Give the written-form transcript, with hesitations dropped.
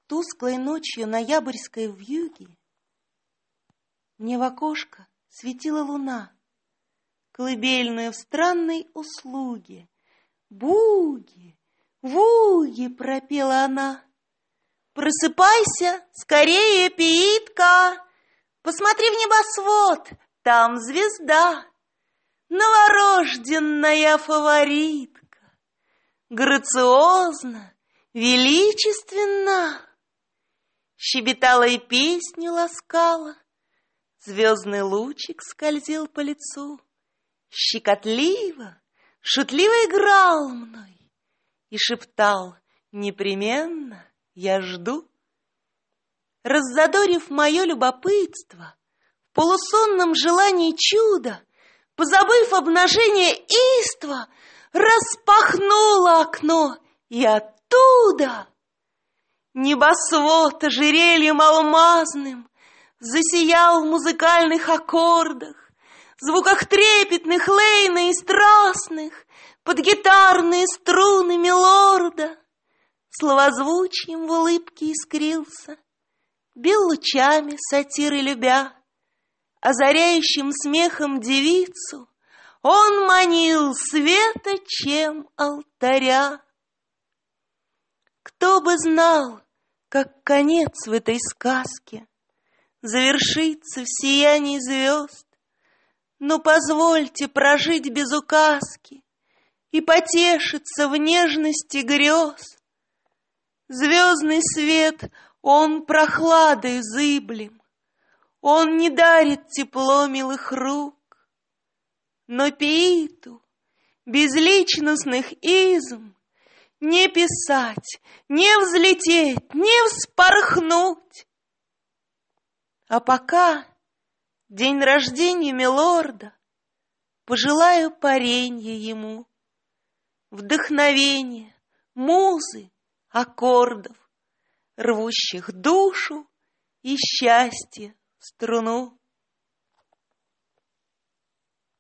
Тусклой ночью ноябрьской вьюги мне в окошко светила луна, колыбельную в странной услуге. Буги, вуги, пропела она. Просыпайся, скорее, пиитка, посмотри в небосвод, там звезда, новорожденная фаворитка, грациозно, величественно. Щебетала и песню ласкала, звездный лучик скользил по лицу, щекотливо, шутливо играл мной и шептал: непременно я жду. Раззадорив мое любопытство, в полусонном желании чуда, позабыв обнажение иства, распахнула окно, и оттуда небосвод ожерельем алмазным засиял в музыкальных аккордах, звуках трепетных, лейна и страстных, под гитарные струны милорда. Словозвучием в улыбке искрился, бил лучами сатиры любя, озаряющим смехом девицу он манил светочем алтаря. Кто бы знал, как конец в этой сказке завершится в сиянии звезд, но позвольте прожить без указки и потешиться в нежности грез. Звездный свет, он прохладой зыблем, он не дарит тепло милых рук, но пииту безличностных изм не писать, не взлететь, не вспорхнуть. А пока день рождения милорда, пожелаю паренья ему, вдохновения, музы, аккордов, рвущих душу и счастье в струну.